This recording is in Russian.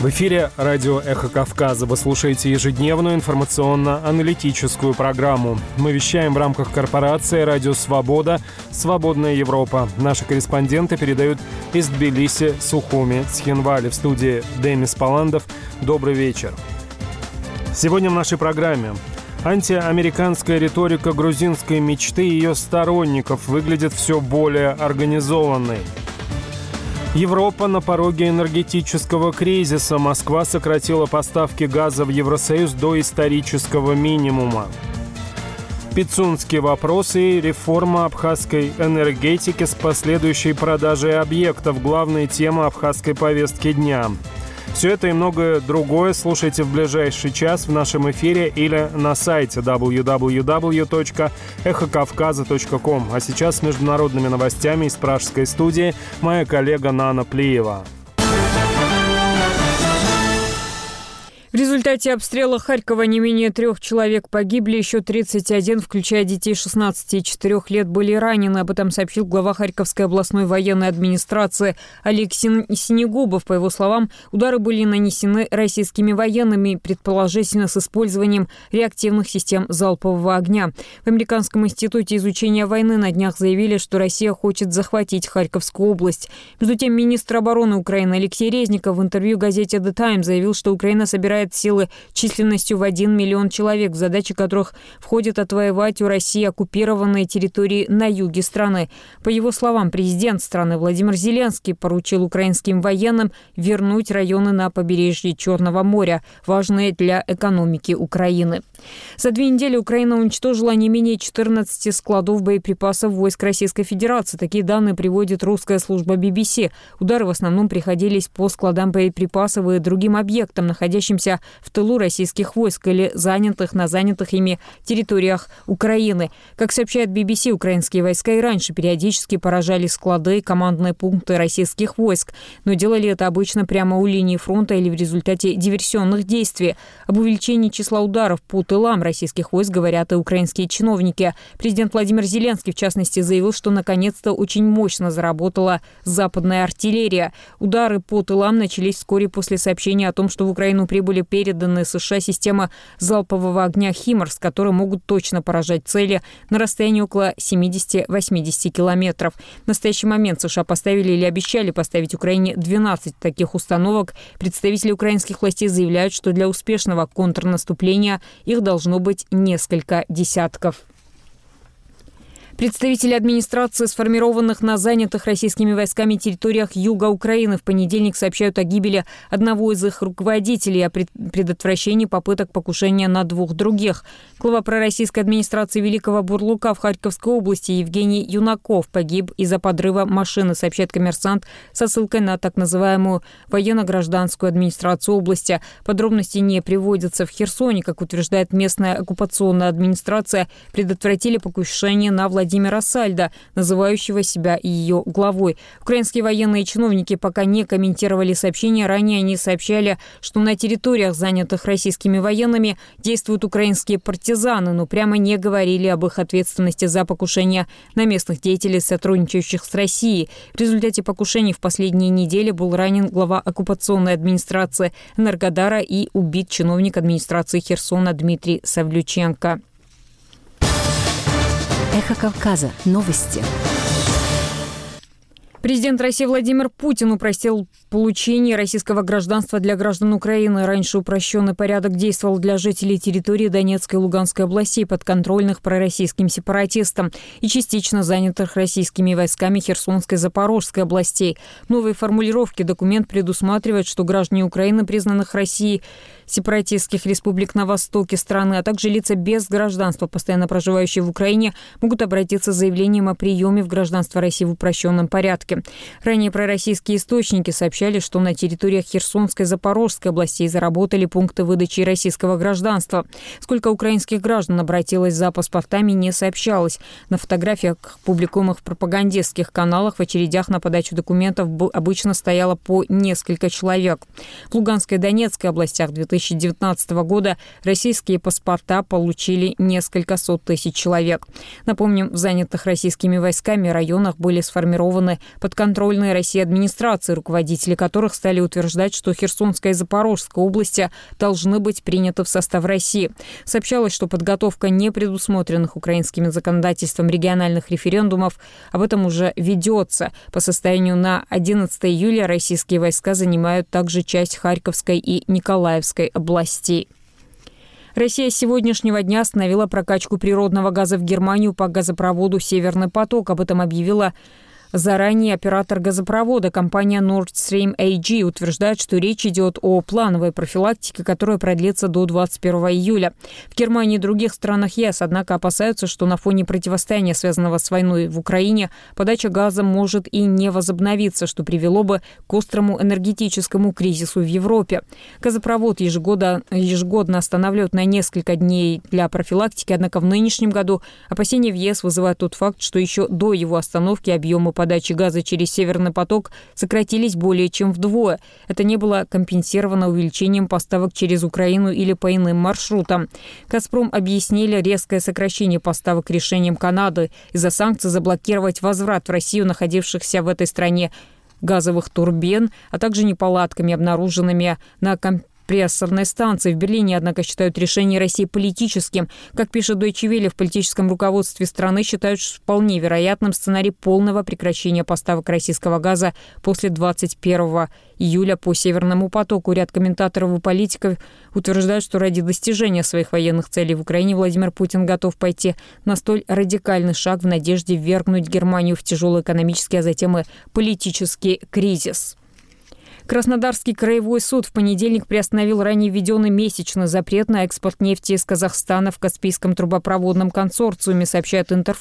В эфире радио «Эхо Кавказа». Вы слушаете ежедневную информационно-аналитическую программу. Мы вещаем в рамках корпорации «Радио Свобода», «Свободная Европа». Наши корреспонденты передают из Тбилиси, Сухуми, Цхинвали. В студии Демис Паландов. Добрый вечер. Сегодня в нашей программе антиамериканская риторика грузинской мечты и ее сторонников выглядит все более организованной. Европа на пороге энергетического кризиса. Москва сократила поставки газа в Евросоюз до исторического минимума. Пицунский вопрос и реформа абхазской энергетики с последующей продажей объектов. Главная тема абхазской повестки дня. Все это и многое другое слушайте в ближайший час в нашем эфире или на сайте www.эхокавказа.ком. А сейчас с международными новостями из пражской студии моя коллега Нана Плиева. В результате обстрела Харькова не менее 3 человек погибли, еще 31, включая детей 16 и 4 лет, были ранены. Об этом сообщил глава Харьковской областной военной администрации Олег Синегубов. По его словам, удары были нанесены российскими военными, предположительно с использованием реактивных систем залпового огня. В Американском институте изучения войны на днях заявили, что Россия хочет захватить Харьковскую область. Между тем, министр обороны Украины Алексей Резников в интервью газете «The Times» заявил, что Украина собирает силы численностью в 1 миллион человек, в задачи которых входит отвоевать у России оккупированные территории на юге страны. По его словам, президент страны Владимир Зеленский поручил украинским военным вернуть районы на побережье Черного моря, важные для экономики Украины. За 2 недели Украина уничтожила не менее 14 складов боеприпасов войск Российской Федерации. Такие данные приводит русская служба BBC. Удары в основном приходились по складам боеприпасов и другим объектам, находящимся в тылу российских войск или занятых на занятых ими территориях Украины. Как сообщает BBC, украинские войска и раньше периодически поражали склады и командные пункты российских войск, но делали это обычно прямо у линии фронта или в результате диверсионных действий. Об увеличении числа ударов по тылам российских войск говорят и украинские чиновники. Президент Владимир Зеленский, в частности, заявил, что наконец-то очень мощно заработала западная артиллерия. Удары по тылам начались вскоре после сообщения о том, что в Украину прибыли переданные США системы залпового огня «Химарс», которые могут точно поражать цели на расстоянии около 70-80 километров. В настоящий момент США поставили или обещали поставить Украине 12 таких установок. Представители украинских властей заявляют, что для успешного контрнаступления их должно быть несколько десятков. Представители администрации, сформированных на занятых российскими войсками территориях юга Украины, в понедельник сообщают о гибели одного из их руководителей и о предотвращении попыток покушения на 2 других. Глава пророссийской администрации Великого Бурлука в Харьковской области Евгений Юнаков погиб из-за подрыва машины, сообщает «Коммерсант» со ссылкой на так называемую военно-гражданскую администрацию области. Подробности не приводятся. В Херсоне, как утверждает местная оккупационная администрация, предотвратили покушение на Владимира Сальда, называющего себя ее главой. Украинские военные чиновники пока не комментировали сообщения. Ранее они сообщали, что на территориях, занятых российскими военными, действуют украинские партизаны, но прямо не говорили об их ответственности за покушение на местных деятелей, сотрудничающих с Россией. В результате покушений в последние недели был ранен глава оккупационной администрации Энергодара и убит чиновник администрации Херсона Дмитрий Савлюченко. Эхо Кавказа. Новости. Президент России Владимир Путин упростил получение российского гражданства для граждан Украины. Раньше упрощенный порядок действовал для жителей территории Донецкой и Луганской областей, подконтрольных пророссийским сепаратистам и частично занятых российскими войсками Херсонской и Запорожской областей. Новые формулировки документ предусматривает, что граждане Украины, признанных Россией сепаратистских республик на востоке страны, а также лица без гражданства, постоянно проживающие в Украине, могут обратиться с заявлением о приеме в гражданство России в упрощенном порядке. Ранее пророссийские источники сообщали, что на территориях Херсонской и Запорожской областей заработали пункты выдачи российского гражданства. Сколько украинских граждан обратилось за паспортами, не сообщалось. На фотографиях, публикуемых в пропагандистских каналах, в очередях на подачу документов обычно стояло по несколько человек. В Луганской и Донецкой областях в 2020 2019 года российские паспорта получили несколько сот тысяч человек. Напомним, в занятых российскими войсками районах были сформированы подконтрольные России администрации, руководители которых стали утверждать, что Херсонская и Запорожская области должны быть приняты в состав России. Сообщалось, что подготовка не предусмотренных украинским законодательством региональных референдумов об этом уже ведется. По состоянию на 11 июля российские войска занимают также часть Харьковской и Николаевской областей. Россия с сегодняшнего дня остановила прокачку природного газа в Германию по газопроводу «Северный поток». Об этом объявила заранее оператор газопровода, компания Nord Stream AG, утверждает, что речь идет о плановой профилактике, которая продлится до 21 июля. В Германии и других странах ЕС, однако, опасаются, что на фоне противостояния, связанного с войной в Украине, подача газа может и не возобновиться, что привело бы к острому энергетическому кризису в Европе. Газопровод ежегодно останавливают на несколько дней для профилактики, однако в нынешнем году опасения в ЕС вызывает тот факт, что еще до его остановки объемы подачи газа через «Северный поток» сократились более чем вдвое. Это не было компенсировано увеличением поставок через Украину или по иным маршрутам. «Газпром» объяснили резкое сокращение поставок решением Канады из-за санкций заблокировать возврат в Россию находившихся в этой стране газовых турбин, а также неполадками, обнаруженными на компрессорной станции. В Берлине, однако, считают решение России политическим. Как пишет Deutsche Welle, в политическом руководстве страны считают вполне вероятным сценарий полного прекращения поставок российского газа после 21 июля по «Северному потоку». Ряд комментаторов и политиков утверждают, что ради достижения своих военных целей в Украине Владимир Путин готов пойти на столь радикальный шаг в надежде ввергнуть Германию в тяжелый экономический, а затем и политический кризис. Краснодарский краевой суд в понедельник приостановил ранее введенный месячный запрет на экспорт нефти из Казахстана в Каспийском трубопроводном консорциуме, сообщает Интерфакс.